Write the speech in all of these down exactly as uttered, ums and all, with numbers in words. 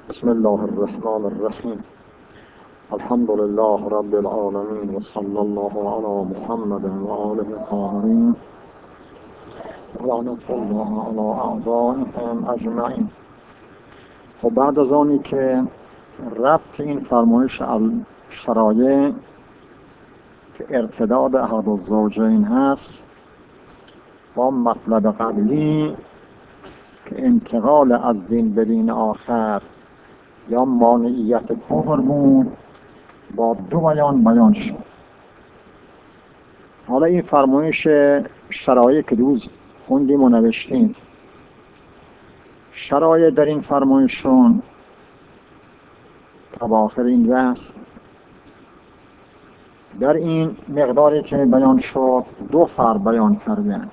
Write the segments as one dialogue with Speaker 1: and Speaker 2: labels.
Speaker 1: بسم الله الرحمن الرحیم. الحمد لله رب العالمین و صلی الله علی محمد و آله الطاهرین و لعنة الله علی اعدائهم اجمعین. خب بعد از آنی که ربط این فرمایش الشرایع که ارتداد احد الزوجین هست با مطلب قبلی که انتقال از دین به دین آخر یا مانعیت کفر بود با دو بیان بیان شد. حالا این فرمایش شرایع که دوز خوندیم و نوشتیم، شرایع در این فرمایشون تا آخر این بحث در این مقداری که بیان شد دو فرق بیان کردن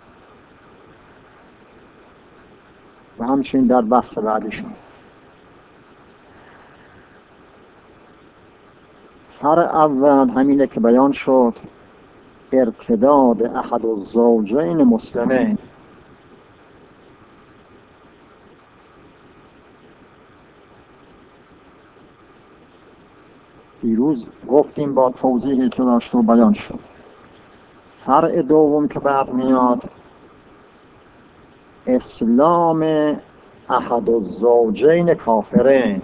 Speaker 1: و همچنین در بحث بعدیشون. فرق اول همینه که بیان شد ارتداد احد الزوجین مسلمین. دیروز گفتیم با توضیحی که داشت و بیان شد. فرق دوم که بعد میاد اسلام احد الزوجین کافرین.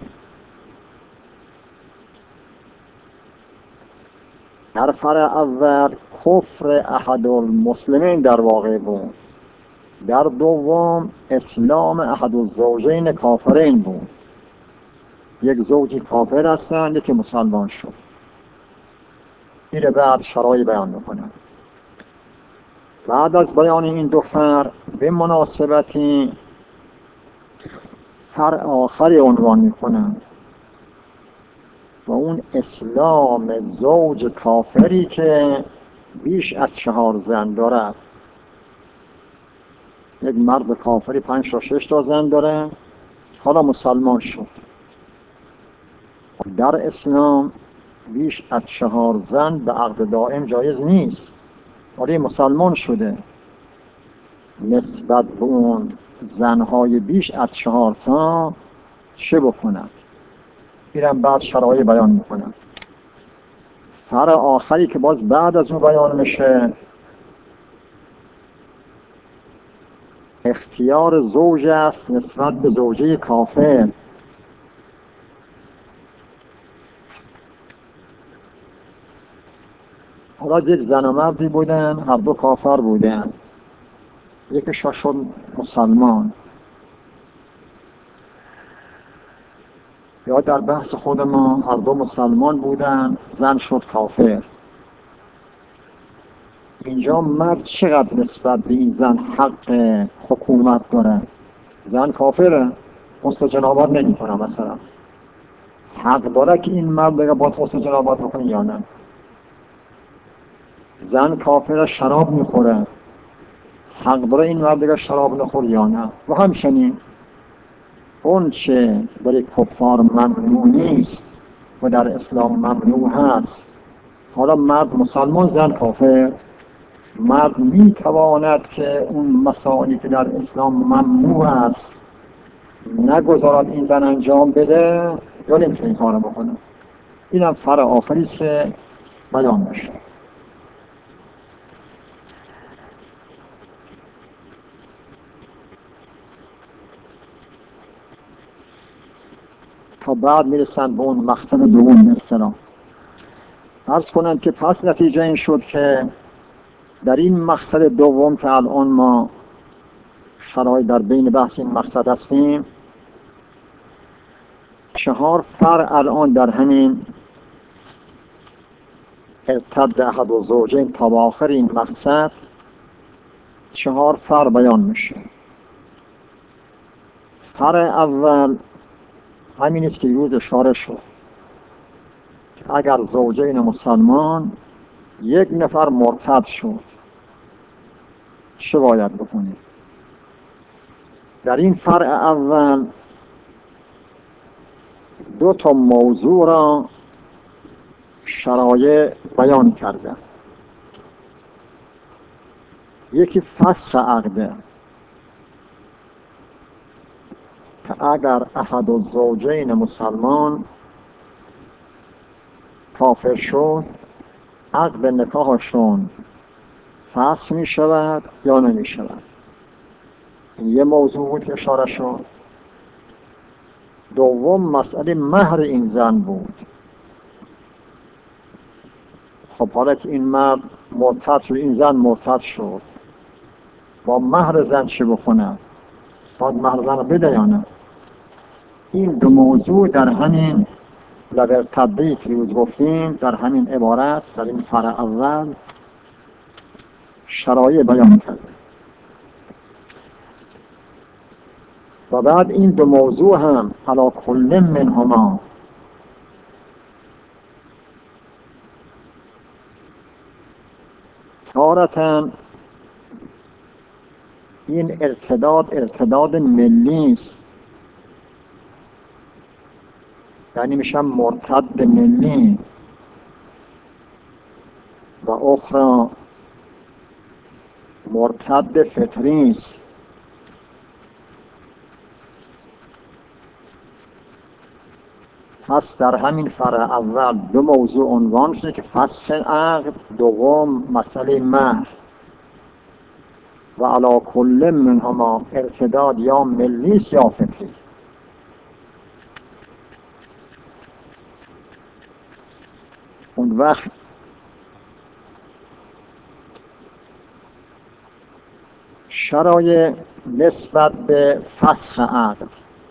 Speaker 1: در فرع اول کفر احد المسلمین در واقع بود، در دوم اسلام احد الزوجین کافرین بود. یک زوجی کافر هستند، یکی مسلمان شد. این بعد شرایع بیان میکنند. بعد از بیان این دو فرع به مناسبتی فرع آخری عنوان میکنند و اون اسلام زوج کافری که بیش از چهار زن دارد. یک مرد کافری پنج تا شش تا زن داره، حالا مسلمان شد. در اسلام بیش از چهار زن به عقد دائم جایز نیست، ولی مسلمان شده. نسبت به اون زنهای بیش از چهار تا چه بکند؟ اینم بعد شرایع بیان میکنم. فرع آخری که باز بعد از اون بیان میشه اختیار زوج است نسبت به زوجه کافر. حالا یک زن و مردی بودن، هر دو کافر بودن، یکیشون شد مسلمان. یا در بحث خود ما هر دو مسلمان بودن، زن شد کافر. اینجا مرد چقدر نسبت به این زن حق حکومت داره؟ زن کافره، غسل جنابت نمی کنه مثلا، حق داره که این مرد بگه باید غسل جنابت بکنه یا نه؟ زن کافره شراب میخوره، حق داره این مرد بگه شراب نخور یا نه؟ و همچنین اون چه برای کفار ممنوع نیست و در اسلام ممنوع هست. حالا مرد مسلمان، زن کافر، مرد میتواند که اون مسائلی که در اسلام ممنوع است نگذارد این زن انجام بده یا نمیتونه این کارو بکنه. اینم فرع آخری است که بیان میشه. تا بعد میرسن به اون مقصد دوم به اصطلاح. عرض کنم که پس نتیجه این شد که در این مقصد دوم که الان ما شرایط در بین بحث این مقصد هستیم، چهار فرع الان در همین ارتد احد الزوجین تا آخر این مقصد چهار فرع بیان میشه. فرع اول همین است که روز اشاره شد که اگر زوجین مسلمان یک نفر مرتد شد چه باید بکنید؟ در این فرع اول دو تا موضوع را شرایع بیان کرده. یکی فسخ عقده. که اگر احد الزوجین مسلمان کافر شد عقد نکاحشون فسخ می شود یا نمی شود. این یه موضوع بود که اشاره شد. دوم مسئله مهر این زن بود. خب حالا که این مرد مرتد شد، این زن مرتد شد، با مهر زن چه بکنه؟ باید مهر زن رو بده یا نه؟ این دو موضوع در همین لبرتدهی که روز گفتیم، در همین عبارت، در این فرع اول شرایع بیان کرد. و بعد این دو موضوع هم علی کل منهما تارتاً این ارتداد ارتداد ملی است، یعنی میشن مرتد ملی، و اخرى مرتد فطری است. پس در همین فرع اول دو موضوع عنوان شده که فسخ عقد، دوم مسئله مهر. و علی کل منهما ارتداد یا ملی است یا فطری. اون وقت شرایع نسبت به فسخ عقد.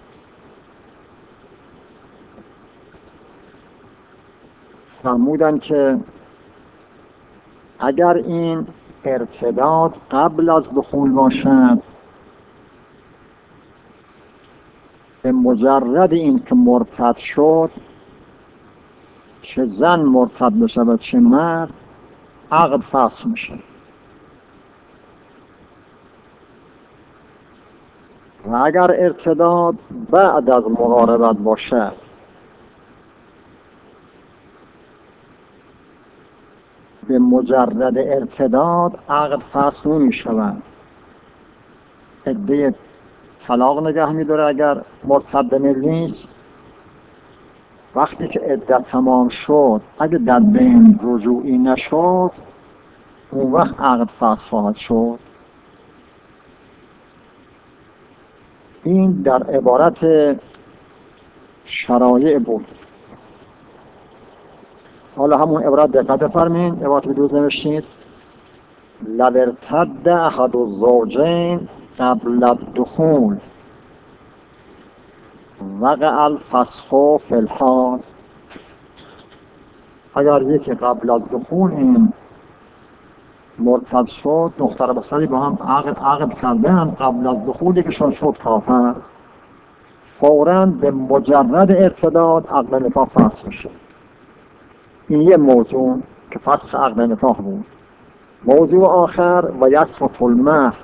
Speaker 1: فرمودن که اگر این ارتداد قبل از دخول باشد، به مجرد این که مرتد شد، چه زن مرتد بشه و چه مرد، عقد فسخ میشه. و اگر ارتداد بعد از مقاربت باشد، به مجرد ارتداد عقد فسخ نمی شود. عده طلاق نگه می داره اگر مرتد ملی است. وقتی که عدت تمام شد، اگه در بین رجوعی نشد، اون وقت عقد فسخ خواهد شد. این در عبارت شرایع بود. حالا همون عبارت دقت بفرمایید. عبارت که دوست نوشتید: لو ارتد احد الزوجین قبل الدخول وقع الفسخ فی الحال. اگر یکی قبل از دخول این مرتد شد، دختر بسری با هم عقد عقد کردن، قبل از دخول یکیشون شد کافر، فوراً به مجرد ارتداد عقد نکاح فسخ میشه. این یه موضوع که فسخ عقد نکاح بود. موضوع آخر: و یسقط المهر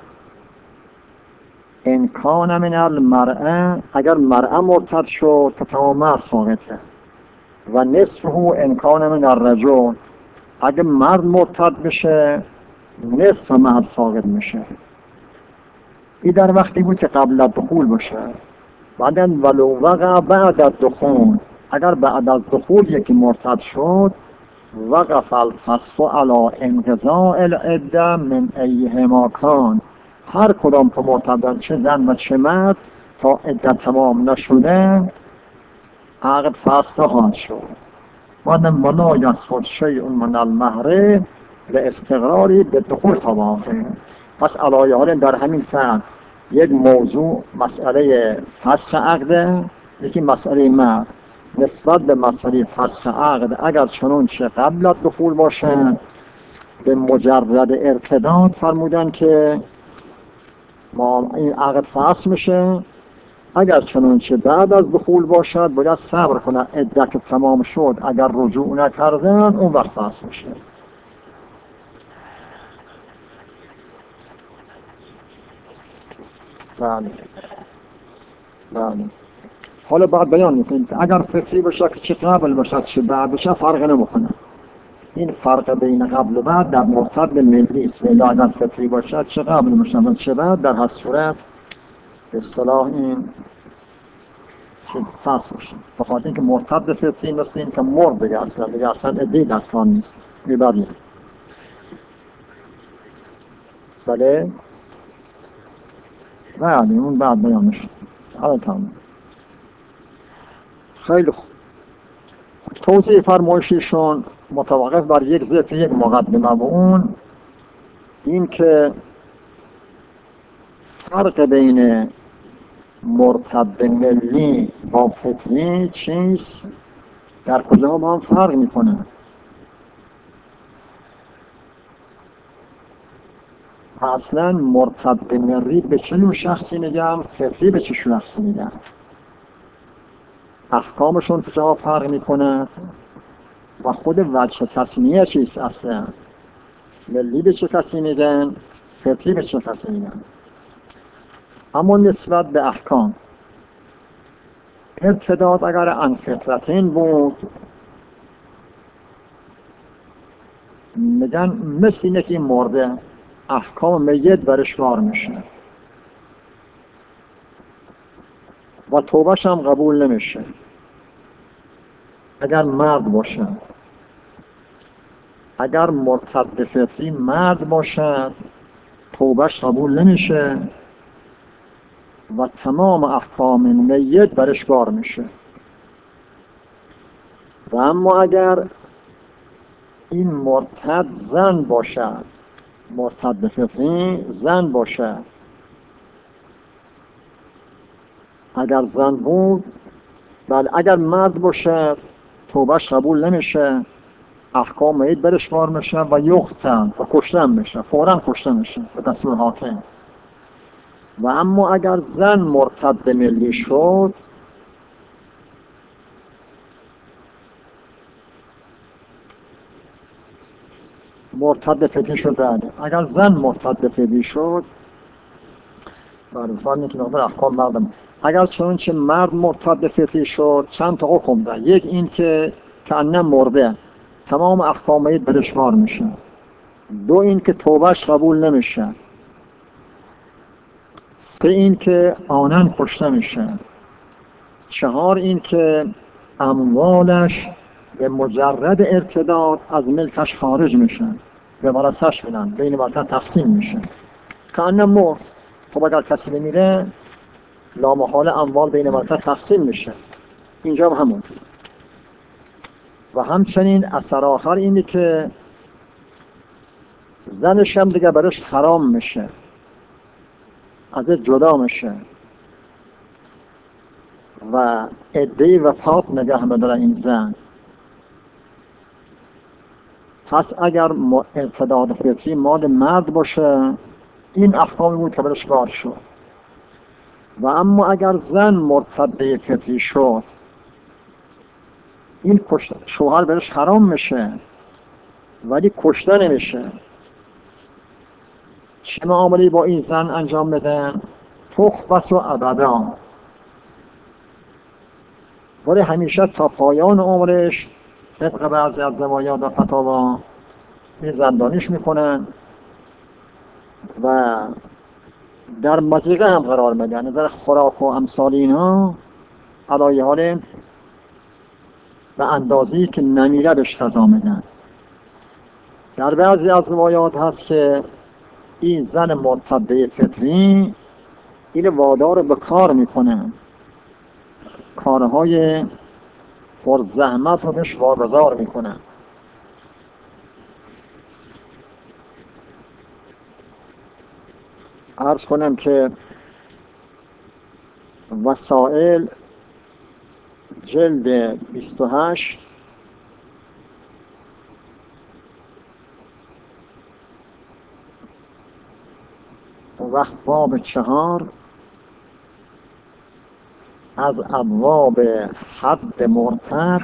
Speaker 1: ان کان من المرأة، اگر مرأة مرتد شد که تمام مهر ساقطه. و نصفه ان کان من الرجل، اگر مرد مرتد بشه نصف مهر ساقط میشه. این در وقتی بود که قبل دخول باشه. بعداً ولو وقع بعد الدخول، اگر بعد از دخول یکی مرتد شد، وقف الفسخ علی انقضاء العده من ایهما کان، هر کدام که مرتدن، چه زن و چه مرد، تا عده تمام نشده عقد فسخ نخواهد شد. بعدم ولا یسقط شیء من المهر لاستقراری بالدخول طبعا. پس علایه حال در همین فهم یک موضوع مسئله فسخ عقد، یکی مسئله مهر. نسبت به مسئله فسخ عقد، اگر چنون چه قبل از دخول باشد، به مجرد ارتداد فرمودن که ما این عقد فسخ میشه. اگر چنون چه بعد از دخول باشد، باید صبر کنه عده که تمام شد، اگر رجوع نکردن اون وقت فسخ میشه. بله بله. حالا بعد بیان میکنیم که اگر فطری باشه که چه قبل باشه چه بعد باشه فرق نمیکنه. این فرق بین قبل و بعد در مرتد ملی است. ولی اگر فطری باشه چه قبل باشه و چه بعد، در هر صورت به اصطلاح این چیز فصل باشه، بخاطر اینکه مرتد فطری مثل این که مرد دیگه، اصلا دیگه اصلا ادهی در کار نیست. میبریم بله بله اون بعد بیانش حالا تمام. خیلی خوب، توضیح فرمایششون متوقف بر یک ذکر یک مقدمه و اون این که فرق بین مرتد ملی با فطری چیست، در کجا با هم فرق میکنه. اصلا مرتد ملی به چه نوع شخصی میگن، فطری به چه شخصی میگن، احکامشون کجا فرق میکنه و خود وجه تصمیه چیست. اصلا ملی به چه کسی میگن، فطری به چه کسی میگن. اما نسبت به احکام، ارتداد اگر عن فطرتین بود میگن مثل اینه که این مرده احکام میت برش کار میشه و توبهش هم قبول نمیشه. اگر مرد باشه، اگر مرتد فطری مرد باشد توبهش قبول نمیشه و تمام احکام میت برش کار میشه. و اما اگر این مرتد زن باشد، مرتد فطری زن باشد، اگر زن بود بله، اگر مرد باشد توبهش قبول نمیشه، احکام میت برش کار میشه و یقتل و کشته میشه، فوراً کشته میشه به دستور حاکم. و اما اگر زن مرتد ملی شد مرتد فطری شد. بله اگر زن مرتد فطری شد برزبان که مقدار احکام مردم، اگر چنانچه مرد مرتد فطری شد چند تا حکم ده. یک این که کأنه مرده تمام احکام میت برش کار میشه. دو این که توبهش قبول نمیشه. سه این که آنن کشته میشه. چهار این که اموالش به مجرد ارتداد از ملکش خارج میشن، به ورثش میدن، بین ورثه تقسیم میشه. کأنه مرد. خب اگر کسی بمیره لامحال اموال بین ورثه تقسیم میشه. اینجا هم همون. و همچنین اثر آخر اینه که زنش هم دیگه برش حرام میشه، ازش جدا میشه و عده وفات نگه بداره این زن. پس اگر ارتداد فطری مال مرد باشه این احکامی بود که برش کار شد. و اما اگر زن مرتد فطری شد این شوهر برش حرام میشه ولی کشته نمیشه. چه معاملی با این زن انجام بدن؟ تخبس و ابدا، ولی همیشه تا پایان عمرش طبق بعضی از روایات و فتاوا این زندانیش میکنن و در مضیقه هم قرار میدن. نظر خوراک و امثال اینها علایه حال به اندازه‌ای که نمیره بهش سزا میدن. در بعضی از روایات هست که این زن مرتد فطری این وادار به کار میکنن، کارهای پرزحمت رو بهش واگذار میکنن. عرض کنم که وسائل جلد بیست و هشت وقت باب چهار از ابواب حد مرتد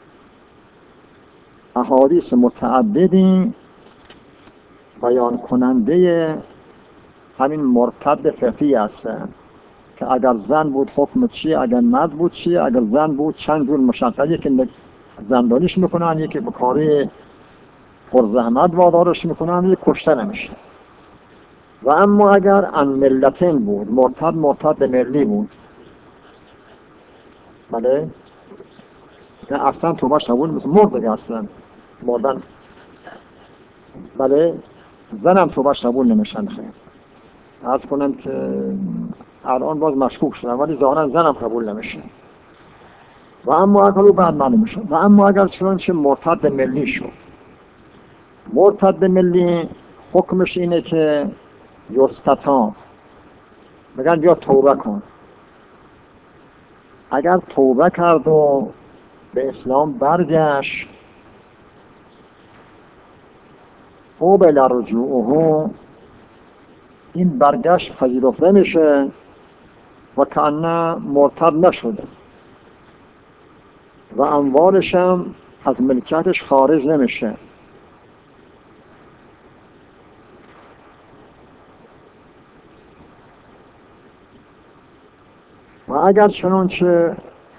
Speaker 1: احادیث متعددی بیان کننده همین مرتد فطری هستند که اگر زن بود حکم چی، اگر مرد بود چی، اگر زن بود چند جور مشقتی که زندانیش میکنن، یکی به کاری پرزحمت وادارش میکنن، یکی کشته نمیشه. و اما اگر ان ملتین بود، مرتد مرتد ملی بود، بله نه اصلا توبهش قبول نیست، مرد دیگه اصلا مردن. بله زنم توبهش قبول نمیشن. خیر عرض کنم که الان باز مشکوک شدم ولی ظاهرا زنم قبول نمیشه. و اما اگر او بعد معلوم شد و اما اگر چنانچه مرتد ملی شد، مرتد ملی حکمش اینه که یستتاب، میگن بیا توبه کن. اگر توبه کرد و به اسلام برگشت، او به رجوعه، این برگشت پذیرفته میشه و کأنه مرتد نشده و اموالش هم از ملکیتش خارج نمیشه. و اگر چنانچه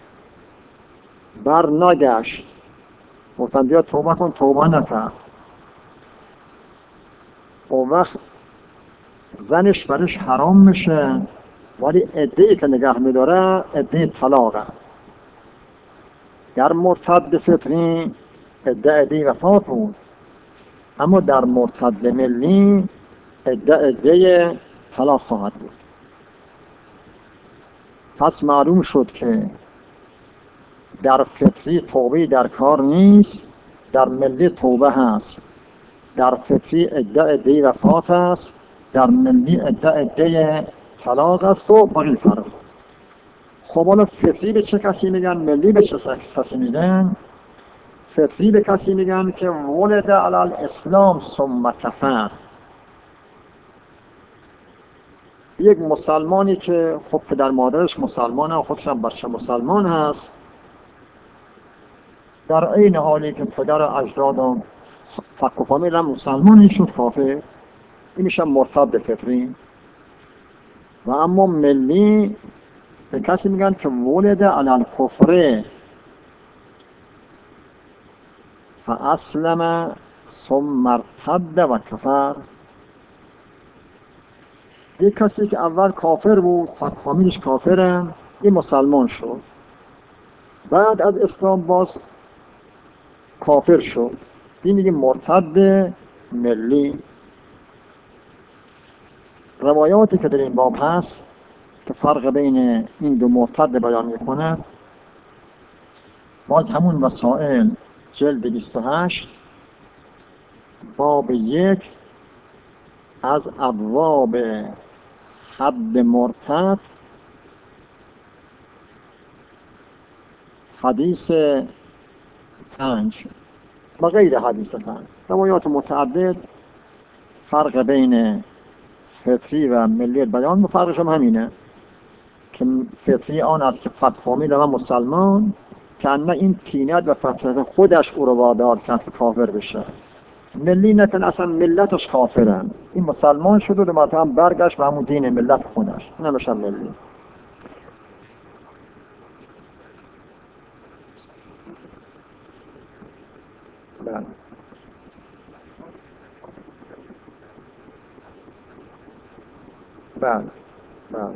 Speaker 1: بر نگشت، گفتن بیا توبه کن، توبه نکرد، اون وقت زنش برش حرام میشه ولی عده‌ای که نگه میداره عده طلاقه. در مرتد فطری عده عده وفات بود، اما در مرتد ملی عده عده طلاق خواهد بود. پس معلوم شد که در فطری توبه در کار نیست، در ملی توبه هست. در فطری عده عده وفات است، در ملی عده عده طلاق است و باقی فرق. خب حالا فطری به چه کسی میگن، ملی به چه کسی میگن؟ فطری به کسی میگن که ولد علی الاسلام ثم کفر. یک مسلمانی که خب پدر مادرش مسلمان و خودش هم بچه مسلمان هست، در این حالی که پدر اجداد و فک و فامیل هم مسلمانی شد کافر، این میشه مرتد فطری. و اما ملی به کسی میگن که ولد علی الکفر فاسلم ثم ارتد و کفر. یک کسی که اول کافر بود، فامیلش کافرن، این مسلمان شد، بعد از اسلام باز کافر شد، این میگه مرتد ملی. روایاتی که در این باب هست که فرق بین این دو مرتد بیان میکنه، باز همون وسائل جلد بیست و هشت باب یک از ابواب حد مرتد، حدیث پنج و غیر حدیث پنج، روایات متعدد فرق بین فطری و ملی بیان. فرقش هم همینه که فطری آن است که فقط فامیل و مسلمان، که نه این تینت و فطرت خودش او رو وادار کرد که کافر بشه. ملی نه که اصلا ملتش کافرن، این مسلمان شد و دو مرتبه برگشت به همون دین ملت خودش، نمیشه ملی. بله بله بله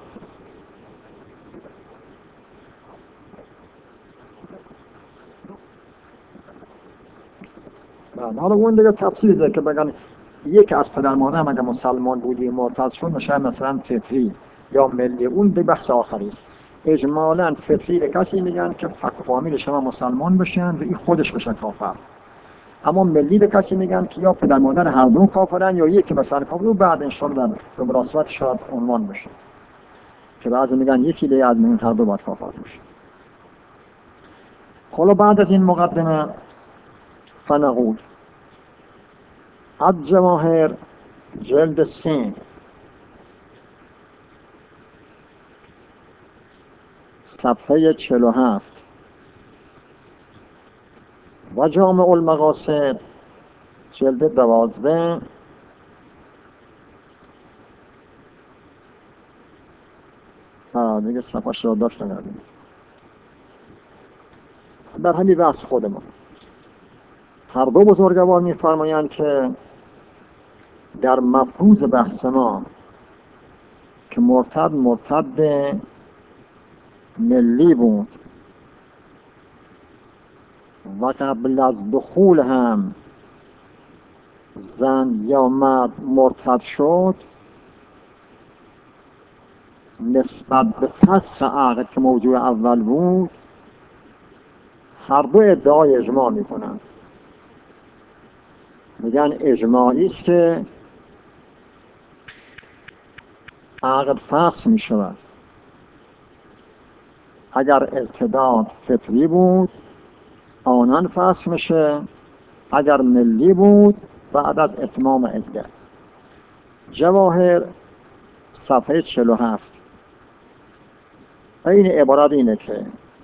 Speaker 1: بله. حالا اون دیگه تفسیر ده که بگن یک از پدر مادرم اگه مسلمان بودی مرتد شد میشه مثلا فطری یا ملی، اون دیگه بحث آخری است. اجمالاً فطری به کسی میگن که فک و فامیلش هم مسلمان بشن و این خودش بشه کافر. اما ملی به کسی میگن که یا پدر مادر هر دو کافرن یا یکی مثلا کافر و بعد انشاءالله در به مناسبت شاید عنوان بشه، که بعضی میگن یکی دیگه از این هر دو باید کافر بشه. حالا بعد از این مقدمه فنقول الجواهر جلد سین صفحه چهل و هفت و جامع المقاصد جلد دوازده ها دیگه صفحه شو داشته ندیم. در همین بحث خودمون هر دو بزرگوار می‌فرمایند که در مفروض بحث ما که مرتد مرتد ملی بود و قبل از دخول هم زن یا مرد مرتد شد، نسبت به فسخ عقد که موضوع اول بود، هر دو ادعای اجماع میکنن. میگن اجماعی است که عقد فسخ میشود. اگر ارتداد فطری بود آنان فسخ میشه، اگر ملی بود بعد از اتمام عده. جواهر صفحه چهل و هفت. این عبارت اینه که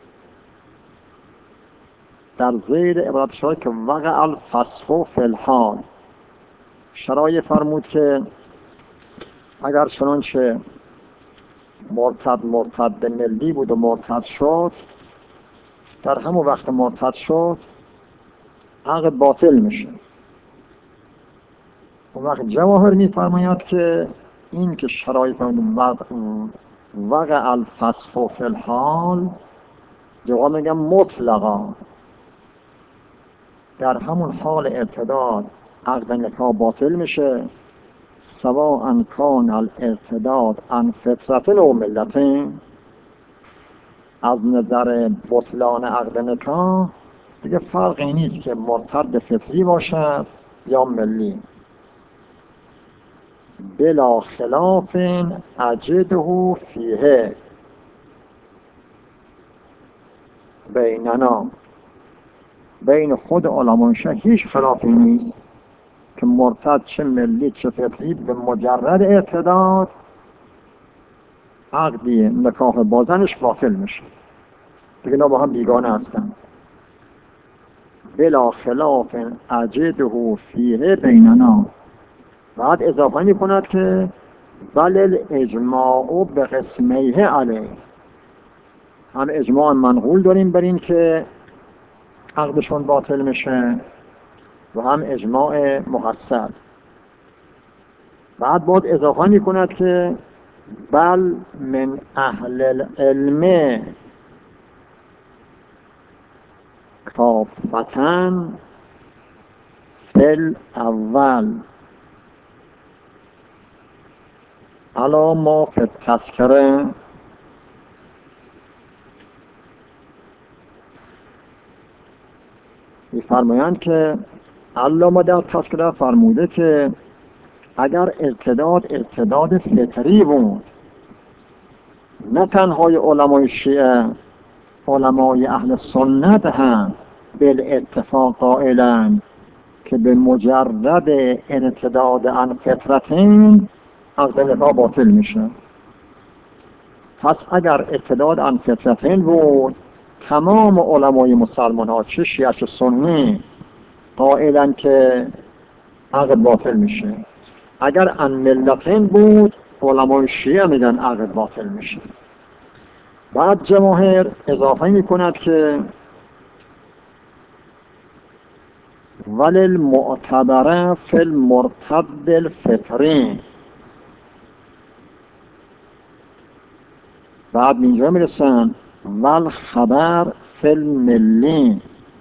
Speaker 1: در زیر عبارت شاید که وقع الفسخ فی الحال، شرایع فرمود که اگر چنانچه مرتد مرتد ملی بود و مرتد شد، در همون وقت مرتد شد عقد باطل میشه. اون وقت جواهر میفرماید که این که شرایط فرمود وقع, وقع الفسخ فی الحال، جواب میگم مطلقا در همون حال ارتداد عقد نکاح باطل میشه، سواء کان الارتداد عن فطرة او ملة. از نظر بطلان عقد نکاح دیگه فرقی نیست که مرتد فطری باشد یا ملی. بلا خلاف اجده فیه بیننا، بین خود علمای شه هیچ خلافی نیست که مرتد چه ملی چه فطری به مجرد ارتداد عقدی نکاح بازنش باطل میشه، دیگه اینا با هم بیگانه هستن. بلا خلاف اجده فیه بیننا. بعد اضافه می کند که بل الاجماع به قسمیه علیه، هم اجماع منقول داریم بر این که عقدشون باطل میشه و هم اجماع محصل. بعد باید اضافه می کند که بل من اهل العلم کافتن فی الاول علا ما فی التذکره. می‌فرمایند که علامه در تذکره فرموده که اگر ارتداد ارتداد فطری بود، نه تنهای علمای شیعه، علمای اهل سنت هم بالاتفاق قائلند که به مجرد ارتداد عن فطرتین عقد نکاح باطل میشه. پس اگر ارتداد عن فطرتین بود، تمام علمای مسلمان ها چه شیعه چه سنی قائلند که عقد باطل میشه. اگر عن ملتین بود علمای شیعه میگن عقد باطل میشه. بعد جواهر اضافه میکند که ولی المعتبره فی المرتد الفطری. بعد اینجا میرسن ول خبر فی الملی،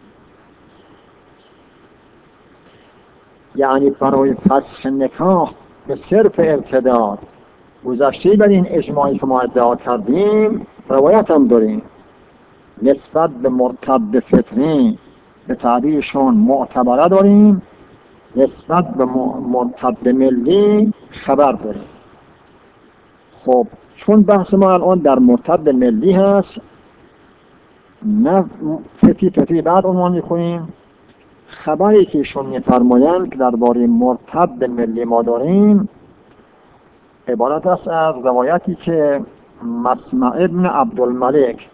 Speaker 1: یعنی برای فسخ نکاح به صرف ارتداد گذشته بر این اجماعی که ما ادعا کردیم روایت هم داریم. نسبت به مرتد فطری به تعبیرشون معتبره داریم، نسبت به مرتد ملی خبر داریم. خب چون بحث ما الان در مرتد ملی هست، نه فطری فطری بعد عنوان میکنیم. خبری که ایشون میفرمایند که درباره مرتد ملی ما داریم عبارت است از روایتی که مسمع ابن عبدالملک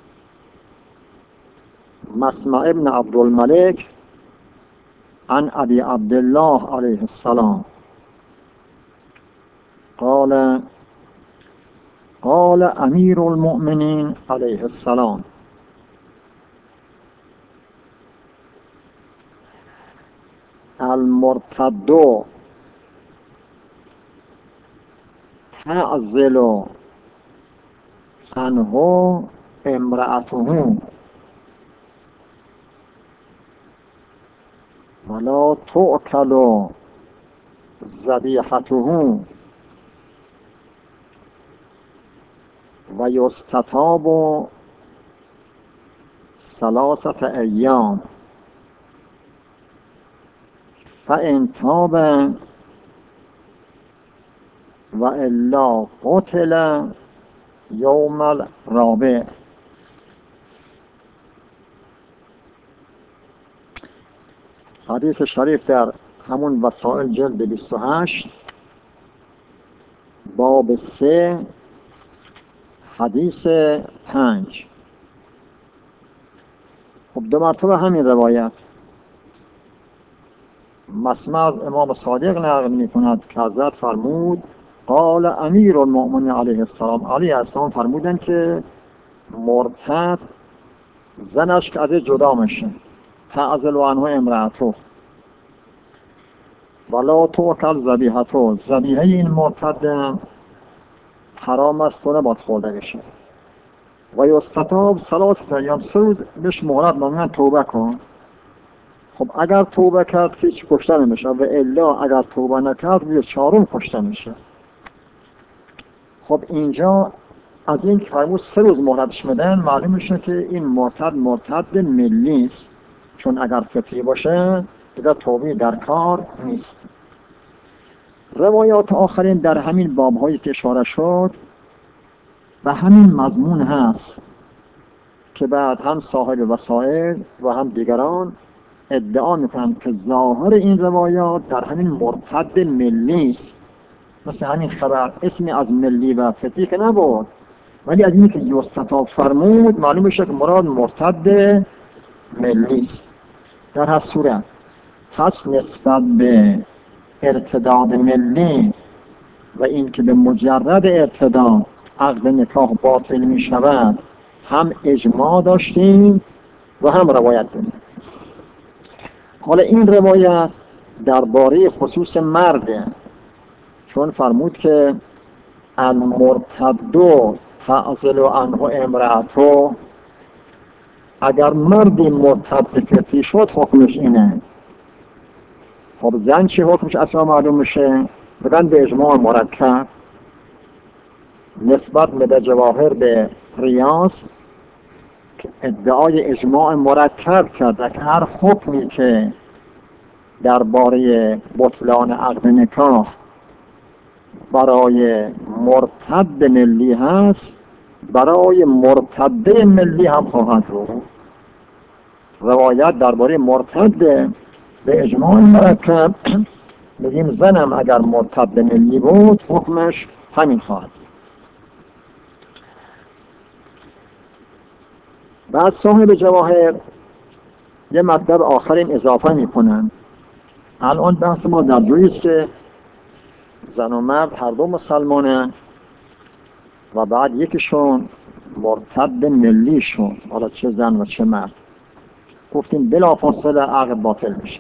Speaker 1: مسمع ابن عبدالملک عن ابی عبدالله علیه السلام قال قال امیر المؤمنین علیه السلام المرتد تعزل عنه امرأته ولا تؤکل ذبیحته و یستتاب ثلاثة ایام فإن تاب و الا قتل یوم الرابع. حدیث شریف در همون وسائل جلد بیست و هشت باب سه حدیث پنج. خب دو مرتبه همین روایت مسمع از امام صادق نقل می کند که حضرت فرمود قال امیر المؤمنین علیه السلام، علیه السلام فرمودن که مرتد زنش که ازش جدا میشه تعزل عنه امرأته ولا تؤکل ذبیحته، ذبیحه این مرتد حرام است و نباید خورده بشه و یستتاب ثلاثة ایام، سه روز بهش مهلت میدن توبه کن. خب اگر توبه کرد که هیچ کشته نمیشه و الا اگر توبه نکرد روی چهارم کشته میشه. خب اینجا از این که فرمود سه روز مهلتش میدن معلوم میشه که این مرتد مرتد ملی است، چون اگر فطری باشه دیگه توبه در کار نیست. روایات آخرین در همین باب‌هایی که اشاره شد و همین مضمون هست که بعد هم صاحب وسائل و هم دیگران ادعا میکنند که ظاهر این روایات در همین مرتد ملی است. مثل همین خبر اسمی از ملی و فطری که نبود، ولی از اینی که یستتاب فرمود معلوم میشه که مراد مرتد ملی است. در هر صورت پس نسبت به ارتداد ملی و این که به مجرد ارتداد عقد نکاح باطل می شود هم اجماع داشتیم و هم روایت داریم. حالا این روایت درباره خصوص مرده، چون فرمود که المرتد تعزل عنه امرأته، اگر مردی مرتد فطری شد حکمش اینه. خب زن چی حکمش اصلا معلوم میشه؟ بدن به اجماع مرکب نسبت میده جواهر به ریاض که ادعای اجماع مرکب کرده که هر حکمی که درباره بطلان عقد نکاح برای مرتد ملی هست برای مرتد ملی هم خواهد بود. روایت درباره مرتد به اجماع مرکب بگیم زنم اگر مرتد ملی بود حکمش همین خواهد. بعد صاحب جواهر یه مطلب آخرین اضافه میکنن. الان بحث ما در جایی است که زن و مرد هر دو مسلمانن و بعد یکیشون مرتد ملی شد، حالا چه زن و چه مرد، گفتیم بلافاصله عقد باطل میشه.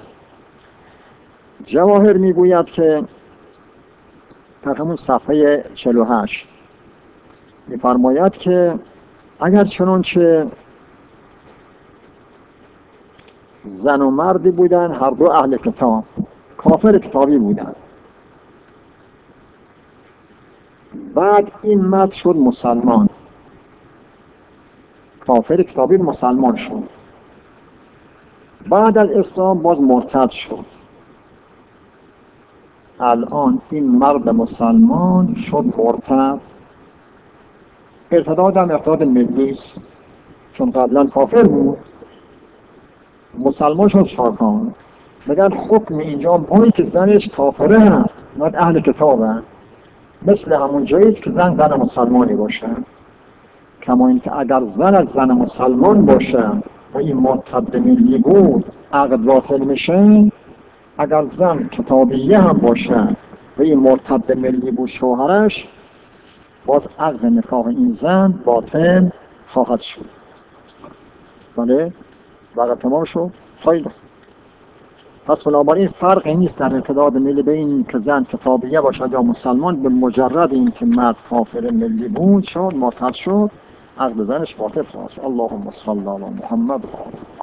Speaker 1: جواهر میگوید که در همون صفحه چهل و هشت میفرماید که اگر چنانچه زن و مردی بودن هر دو اهل کتاب، کافر کتابی بودن، بعد این مرد شد مسلمان، کافر کتابی مسلمان شد، بعد از اسلام باز مرتد شد، الان این مرد مسلمان شد مرتد. ارتداد هم ارتداد ملی است، چون قبلا کافر بود مسلمان شد شاکان. بگن حکم اینجا بایی که زنش کافره هست باید اهل کتاب هست، مثل همون جاییست که زن زن مسلمانی باشه. کما اینکه اگر زن از زن مسلمان باشه و این مرتد ملی بود عقد باطل میشه، اگر زن کتابیه هم باشه و این مرتد ملی بود شوهرش، باز عقد نکاح این زن باطل خواهد شد. بله؟ وقت تمام شد؟ خیلی. پس بنابراین فرقی نیست در ارتداد ملی بین که زن کتابیه باشد یا مسلمان، به مجرد این که مرد کافر ملی بود شد مرتد شد عقد زنش باطل خواهد شد. اللهم صل علی محمد و آله.